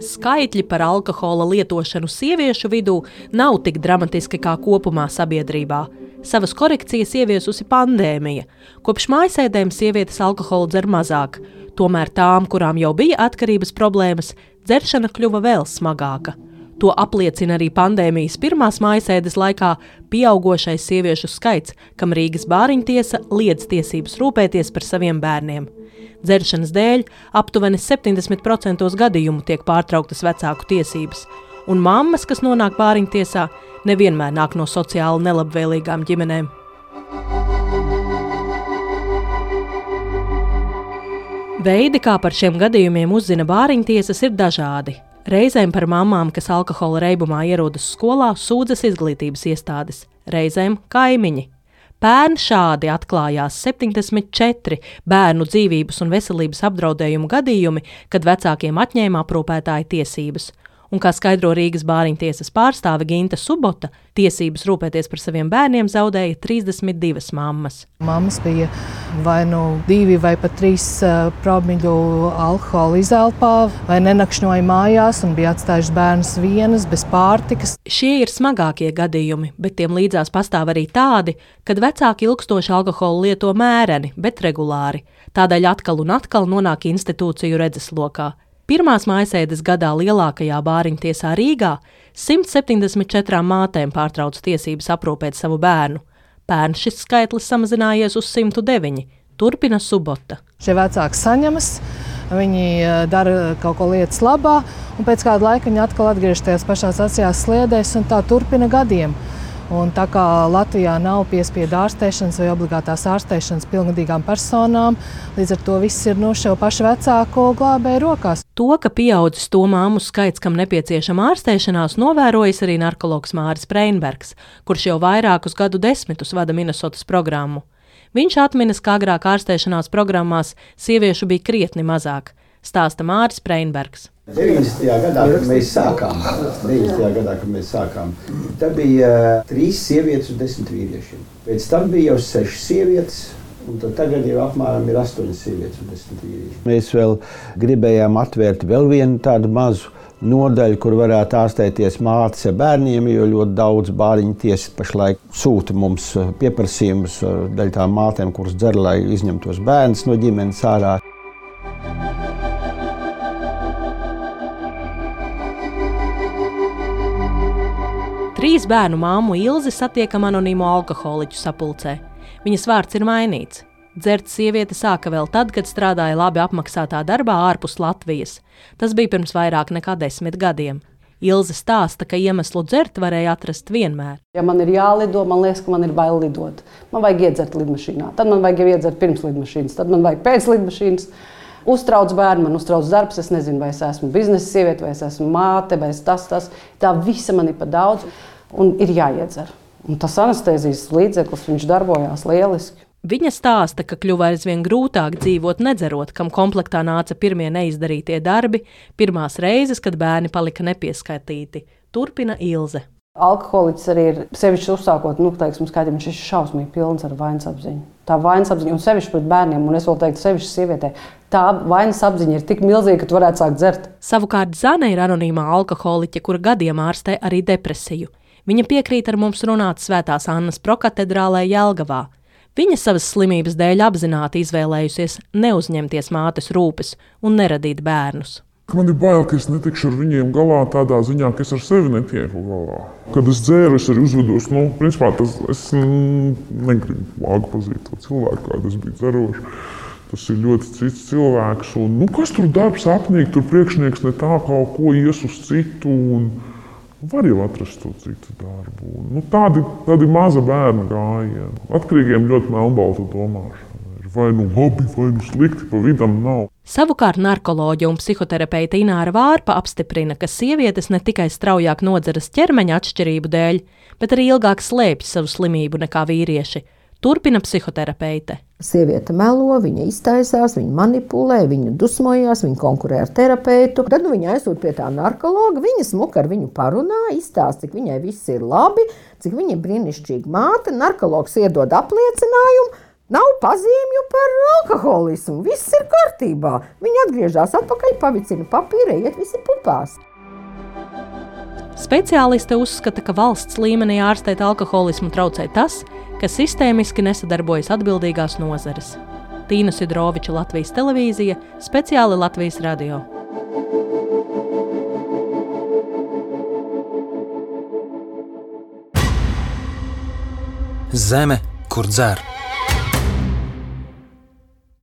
Skaitļi par alkohola lietošanu sieviešu vidū nav tik dramatiski kā kopumā sabiedrībā. Savas korekcijas ieviesusi pandēmija. Kopš mājasēdēm sievietes alkoholu dzer mazāk. Tomēr tām, kurām jau bija atkarības problēmas, dzeršana kļuva vēl smagāka. To apliecina arī pandēmijas pirmās mājasēdes laikā pieaugošais sieviešu skaits, kam Rīgas bāriņtiesa liedz tiesības rūpēties par saviem bērniem. Dzeršanas dēļ aptuveni 70% gadījumu tiek pārtrauktas vecāku tiesības, un mammas, kas nonāk bāriņtiesā, nevienmēr nāk no sociāli nelabvēlīgām ģimenēm. Veidi, kā par šiem gadījumiem uzzina bāriņtiesas, ir dažādi. Reizēm par mammām, kas alkohola reibumā ierodas skolā, sūdzas izglītības iestādes, reizēm kaimiņi. Pērn šādi atklājās 74 bērnu dzīvības un veselības apdraudējumu gadījumi, kad vecākiem atņēma aprūpētāja tiesības. Un, kā skaidro Rīgas bāriņtiesas pārstāve Ginta Subota, tiesības rūpēties par saviem bērniem zaudēja 32 mammas. Mammas bija vai nu 2 vai pat 3 promļu alkohola izelpā, vai nenakšņoja mājās un bija atstājušas bērnus vienas bez pārtikas. Šie ir smagākie gadījumi, bet tiem līdzās pastāv arī tādi, kad vecāki ilgstoši alkoholu lieto mēreni, bet regulāri. Tādēļ atkal un atkal nonāk institūciju redzeslokā. Pirmās mājasēdes gadā lielākajā bāriņtiesā Rīgā 174 mātēm pārtrauc tiesības aprūpēt savu bērnu. Pērn šis skaitlis samazinājies uz 109, turpina Subota. Šie vecāki saņemas, viņi dara kaut ko lietas labā, un pēc kāda laika viņi atkal atgriežas tajās pašās vecajās sliedēs, un tā turpina gadiem. Un tā kā Latvijā nav piespiedu ārstēšanas vai obligātās ārstēšanas pilngadīgām personām, līdz ar to viss ir šo pašu vecāku glābēju rokās. To, ka pieaudzis to māmu skaits, kam nepieciešama ārstēšanās, novērojis arī narkologs Māris Preinbergs, kurš jau vairākus gadu desmitus vada Minnesotas programmu. Viņš atminas, ka agrāk ārstēšanās programmās sieviešu bija krietni mazāk, stāsta Māris Preinbergs. 90. gadā, kad mēs sākām, tad bija 3 sievietes un 10 vīrieši. Pēc tam bija jau 6 sievietes, un tagad jau apmēram ir 8 sievietes un 10 vīrieši. Mēs vēl gribējām atvērt vēl vienu tādu mazu nodaļu, kur varētu ārstēties mātes ar bērniem, jo ļoti daudz bāriņtiesas pašlaik sūta mums pieprasījumus daļai tām mātēm, kuras dzer, lai izņemtos bērnus no ģimenes ārā. Trīs bērnu māmu Ilzi satiekam anonīmo alkoholiķu sapulcē. Viņas vārds ir mainīts. Dzert sieviete sāka vēl tad, kad strādāja labi apmaksātā darbā ārpus Latvijas. Tas bija pirms vairāk nekā 10 gadiem. Ilze stāsta, ka iemeslu dzert varēja atrast vienmēr. Ja man ir jālido, man liekas, ka man ir bail lidot. Man vajag iedzert lidmašīnā, tad man vajag iedzert pirms lidmašīnas, tad man vajag pēc lidmašīnas. Uztrauc bērni, man uztrauc darbs, es nezinu, vai es esmu biznesa sieviete, vai es esmu māte, vai es tas. Tā visa man ir pa daudz un ir jāiedzer. Un tas anestēzijas līdzeklis, viņš darbojās lieliski. Viņa stāsta, ka kļuva aizvien grūtāk dzīvot nedzerot, kam komplektā nāca pirmie neizdarītie darbi, pirmās reizes, kad bērni palika nepieskaitīti. Turpina Ilze. Alkoholiķis arī ir sevišķi uzsākot, skaitījums, viņš ir šausmīgi pilns ar vainas apziņu. Tā vainas apziņa, un sevišķi pret bērniem, un es vēl teiktu sevišķi sievietē, tā vainas apziņa ir tik milzīga, ka tu varētu sākt dzert. Savukārt Zane ir anonīmā alkoholiķe, kura gadiem ārstē arī depresiju. Viņa piekrīt ar mums runāt Svētās Annas prokatedrālē Jelgavā. Viņa savas slimības dēļ apzināti izvēlējusies neuzņemties mātes rūpes un neradīt bērnus. Man ir bail, ka es netikšu ar viņiem galā tādā ziņā, ka es ar sevi netieku galā. Kad es dzēru, es arī uzvedos, principā es negribu vāgu pazīt to cilvēku, kādu es biju dzerošs. Tas ir ļoti cits cilvēks, un kas tur darbs apnīk, tur priekšnieks ne tā kaut ko ies uz citu, un var jau atrast to citu darbu. Tādi maza bērna gājieni. Atkarīgiem ļoti melnbalta domāšana. Vai nu labi, vai nu slikti, pa vidam nav. Savukārt narkoloģe un psihoterapeite Ināra Vārpa apstiprina, ka sievietes ne tikai straujāk nodzeras ķermeņa atšķirību dēļ, bet arī ilgāk slēpj savu slimību nekā vīrieši. Turpina psihoterapeite. Sieviete melo, viņa iztaisās, viņa manipulē, viņa dusmojās, viņa konkurē ar terapeitu. Tad viņa aizsūt pie tā narkologa, viņa smuka ar viņu parunā, izstāsta, cik viņai viss ir labi, cik viņa ir brīnišķīga māte. Narkologs iedod apliecinājumu, Nav pazīmju par alkoholismu, viss ir kārtībā. Viņi atgriežas atpakaļ, pavicina papīra, iet visi pupās. Speciāliste uzskata, ka valsts līmenī ārstēt alkoholismu traucē tas, ka sistēmiski nesadarbojas atbildīgās nozares. Tīna Sidroviča, Latvijas televīzija, speciāli Latvijas radio. Zeme, kur dzer.